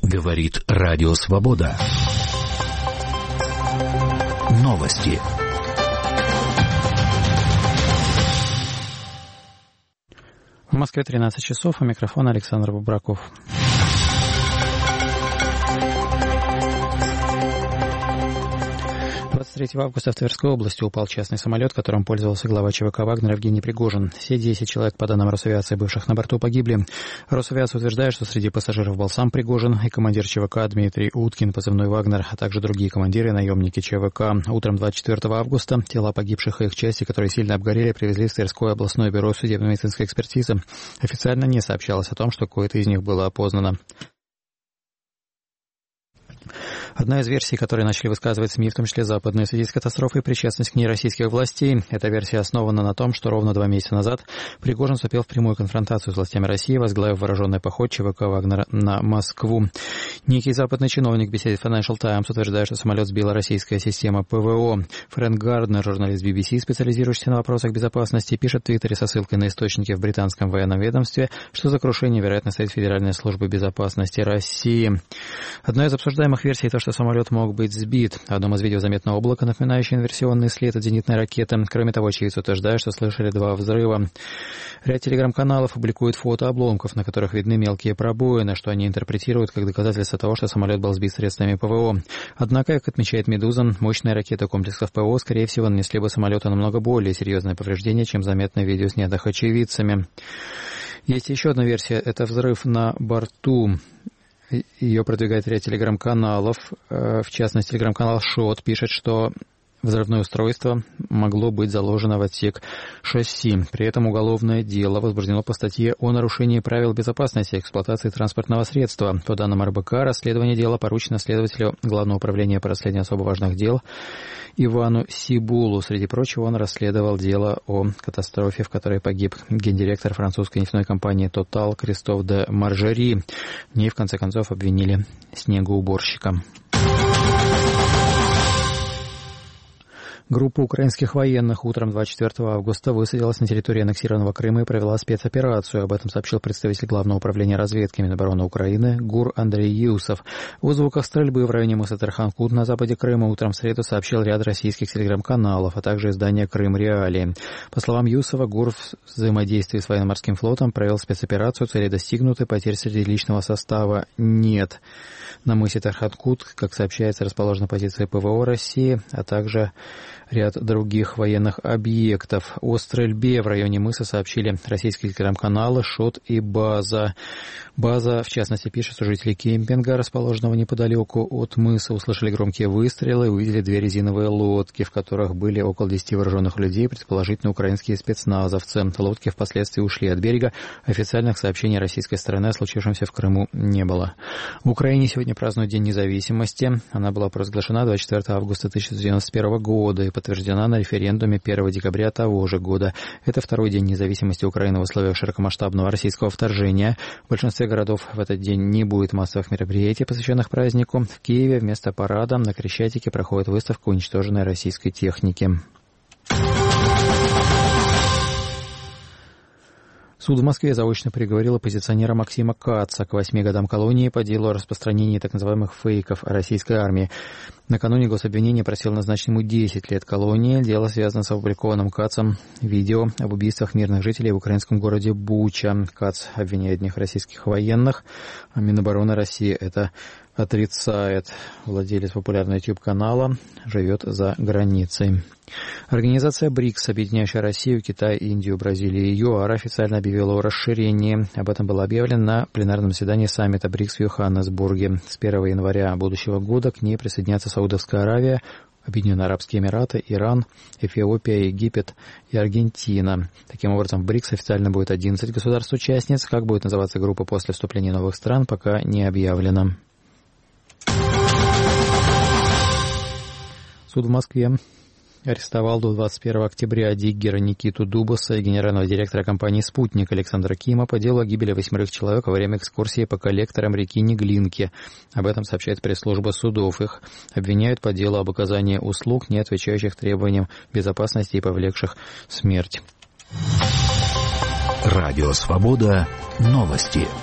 Говорит Радио Свобода. Новости. В Москве 13 часов, у микрофона Александр Бубраков. 23 августа в Тверской области упал частный самолет, которым пользовался глава ЧВК «Вагнер» Евгений Пригожин. Все 10 человек, по данным Росавиации, бывших на борту, погибли. Росавиация утверждает, что среди пассажиров был сам Пригожин и командир ЧВК Дмитрий Уткин, позывной «Вагнер», а также другие командиры и наемники ЧВК. Утром 24 августа тела погибших и их части, которые сильно обгорели, привезли в Тверское областное бюро судебно-медицинской экспертизы. Официально не сообщалось о том, что кое-то из них было опознано. Одна из версий, которые начали высказывать СМИ, в том числе западные, в связи с катастрофой, причастность к ней российских властей. Эта версия основана на том, что ровно 2 месяца назад Пригожин вступил в прямую конфронтацию с властями России, возглавив вооруженный поход ЧВК «Вагнера» на Москву. Некий западный чиновник в беседе с Financial Times утверждает, что самолет сбила российская система ПВО. Фрэнк Гарднер, журналист BBC, специализирующийся на вопросах безопасности, пишет в Твиттере со ссылкой на источники в британском военном ведомстве, что за крушение, вероятно, стоит Федеральная служба безопасности России. Одна из обсуждаемых версий — то, что самолет мог быть сбит. В одном из видео заметно облако, напоминающее инверсионный след от зенитной ракеты. Кроме того, очевидцы утверждают, что слышали 2 взрыва. Ряд телеграм-каналов публикует фото обломков, на которых видны мелкие пробоины, что они интерпретируют как доказательство того, что самолет был сбит средствами ПВО. Однако, как отмечает «Медуза», мощные ракеты комплексов ПВО, скорее всего, нанесли бы самолету намного более серьезное повреждение, чем заметно в видео, снятых очевидцами. Есть еще одна версия. Это взрыв на борту. Ее продвигает ряд телеграм-каналов. В частности, телеграм-канал «Шот» пишет, что взрывное устройство могло быть заложено в отсек шасси. При этом уголовное дело возбуждено по статье о нарушении правил безопасности эксплуатации транспортного средства. По данным РБК, расследование дела поручено следователю Главного управления по расследованию особо важных дел Ивану Сибулу. Среди прочего, он расследовал дело о катастрофе, в которой погиб гендиректор французской нефтяной компании «Тотал» Кристоф де Маржери. В ней, в конце концов, обвинили снегоуборщика. Группа украинских военных утром 24 августа высадилась на территории аннексированного Крыма и провела спецоперацию. Об этом сообщил представитель Главного управления разведки Минобороны Украины ГУР Андрей Юсов. О звуках стрельбы в районе мыса Тархан-Кут на западе Крыма утром в среду сообщил ряд российских телеграм-каналов, а также издание «Крым Реалии». По словам Юсова, ГУР в взаимодействии с военно-морским флотом провел спецоперацию, цели достигнуты, потерь среди личного состава нет. На мысе Тархан-Кут, как сообщается, расположена позиция ПВО России, а также ряд других военных объектов. О стрельбе в районе мыса сообщили российские телеграм-каналы «Шот» и «База». «База», в частности, пишет, что жители кемпинга, расположенного неподалеку от мыса, услышали громкие выстрелы и увидели 2 резиновые лодки, в которых были около 10 вооруженных людей, предположительно украинские спецназовцы. Лодки впоследствии ушли от берега. Официальных сообщений российской стороны о случившемся в Крыму не было. В Украине сегодня празднуют День независимости. Она была провозглашена 24 августа 1991 года и подтверждена на референдуме 1 декабря того же года. Это 2-й день независимости Украины в условиях широкомасштабного российского вторжения. В большинстве городов в этот день не будет массовых мероприятий, посвященных празднику. В Киеве вместо парада на Крещатике проходит выставка уничтоженной российской техники. Суд в Москве заочно приговорил оппозиционера Максима Каца к 8 годам колонии по делу о распространении так называемых фейков о российской армии. Накануне гособвинение просило назначить ему 10 лет колонии. Дело связано с опубликованным Кацем видео об убийствах мирных жителей в украинском городе Буча. Кац обвиняет одних российских военных, а Минобороны России это отрицает. Владелец популярного YouTube-канала живет за границей. Организация БРИКС, объединяющая Россию, Китай, Индию, Бразилию и ЮАР, официально объявила о расширении. Об этом было объявлено на пленарном заседании саммита БРИКС в Йоханнесбурге. С 1 января будущего года к ней присоединятся Саудовская Аравия, Объединенные Арабские Эмираты, Иран, Эфиопия, Египет и Аргентина. Таким образом, в БРИКС официально будет 11 государств-участниц. Как будет называться группа после вступления новых стран, пока не объявлено. Суд в Москве арестовал до 21 октября диггера Никиту Дубаса и генерального директора компании «Спутник» Александра Кима по делу о гибели 8 человек во время экскурсии по коллекторам реки Неглинки. Об этом сообщает пресс-служба судов. Их обвиняют по делу об оказании услуг, не отвечающих требованиям безопасности и повлекших смерть. Радио «Свобода». Новости.